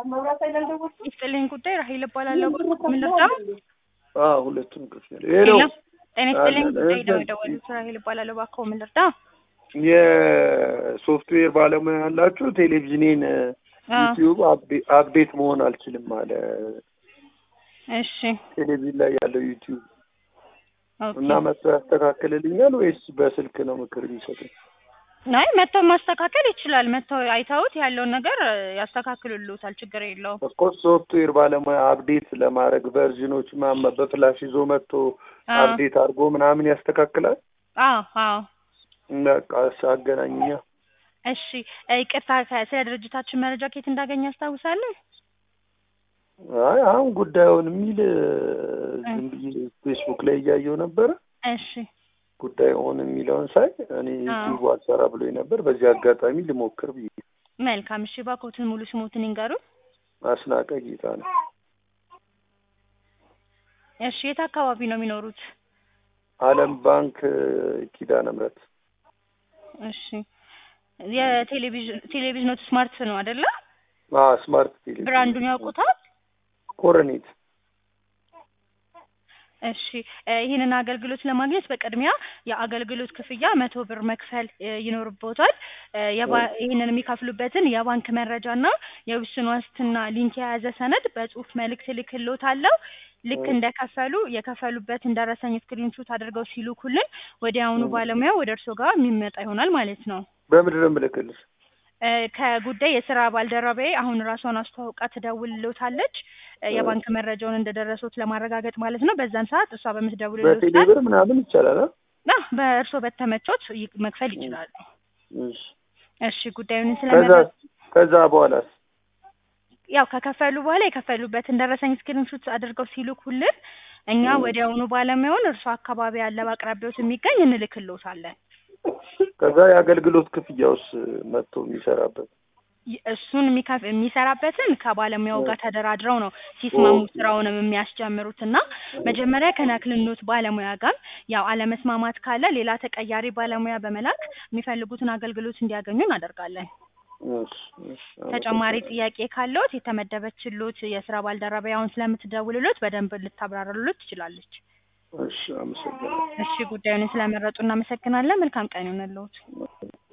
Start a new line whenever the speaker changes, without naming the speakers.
ይስጥልኝ ጉዳይ ራሄል እባላለሁ። ምን ልርዳው?
ሁለቱም ክፍል ሄሎ
ጤና ይስጥልኝ ጉዳይ ነው የደወሉት። ራሄል እባላለሁ። እባክዎ ምን ልርዳው?
የሶፍትዌር ባለሙያ ያላችሁ ቴሌቪዥኔን ዩቲዩብ አፕዴት መሆን አልችልም አለ።
እሺ
ቴሌቪዥን ላይ ያለው ዩቲዩብ
ኦኬ።
እና መጥቶ ያስተካክልልኛል ወይስ በስልክ ነው ምክር የሚሰጠኝ?
ናይ መጥተው ማስተካከል ይችላል። መጥተው አይተውት ያለውን ነገር ያስተካክሉልዎታል። ችግር የለውም።
እኮ ሶፍትዌር ባለሙያ አፕዴት ለማድረግ ቨርዥኖች በፍላሽ ይዞ መጥቶ አፕዴት አድርጎ ምናምን ያስተካክላል።
አዎ
በቃ አገናኝኛ።
እሺ ይቅርታ፣ ስለ ድርጅታችን መረጃ ከየት እንዳገኘ ያስታውሳሉ?
አሁን ጉዳዩን የሚል ዝም ብዬ ፌስቡክ ላይ እያየሁ ነበረ።
እሺ
ጉዳዩን የሚለውን ሳይ እኔ ዩቲዩብ አልሰራ ብሎኝ ነበር። በዚህ አጋጣሚ ልሞክር ብዬ።
መልካም። እሺ እባክዎትን ሙሉ ስሞትን ይንገሩ።
አስናቀ ጌታ ነው።
እሺ የት አካባቢ ነው የሚኖሩት?
ዓለም ባንክ ኪዳነ ምሕረት።
እሺ ቴሌቪዥኑ ስማርት ነው አይደለ?
ስማርት ቴሌቪዥን።
ብራንዱን ያውቁታል?
ኮረኔት።
እሺ ይህንን አገልግሎት ለማግኘት በቅድሚያ የአገልግሎት ክፍያ 100 ብር መክፈል ይኖርቦታል። ይህንን የሚከፍሉበትን የባንክ መረጃና የውስን ዋስትና ሊንክ የያዘ ሰነድ በጽሁፍ መልእክት ልክልዎታለሁ። ልክ እንደከፈሉ የከፈሉበትን ደረሰኝ ስክሪንሾት አድርገው ሲልኩልን ወዲያውኑ ባለሙያ ወደ እርስዎ ጋር የሚመጣ ይሆናል ማለት ነው።
በምንድን ነው የምልክልሽ?
ከጉዳይ የስራ ባልደረባዬ አሁን ራሷን አስተዋውቃ ትደውልልዎታለች። የባንክ መረጃውን እንደደረሱት ለማረጋገጥ ማለት ነው። በዛን ሰዓት እሷ በምትደውልልዎት
በቴሌብር ምናምን ይቻላል?
በእርስዎ በተመቾት መክፈል ይችላሉ። እሺ ጉዳዩን
ከዛ በኋላስ?
ያው ከከፈሉ በኋላ የከፈሉበትን ደረሰኝ ስክሪንሾት አድርገው ሲልኩልን እኛ ወዲያውኑ ባለሙያውን እርሷ አካባቢ ያለ በአቅራቢያዎት የሚገኝ እንልክልዎታለን።
ከዛ የአገልግሎት ክፍያውስ መጥቶ የሚሰራበት?
እሱን የሚሰራበትን ከባለሙያው ጋር ተደራድረው ነው ሲስማሙ ስራውንም የሚያስጀምሩት እና መጀመሪያ ከናክልኖት ባለሙያ ጋር ያው አለመስማማት ካለ ሌላ ተቀያሪ ባለሙያ በመላክ የሚፈልጉትን አገልግሎት እንዲያገኙ እናደርጋለን። ተጨማሪ ጥያቄ ካለዎት የተመደበችሎት የስራ ባልደረባውን ስለምትደውልሎት በደንብ ልታብራራሎት ትችላለች።
እሺ አመሰግናለሁ።
እሺ ጉዳዩን ስለመረጡ እናመሰግናለን። መልካም ቀን ይሁንልዎት።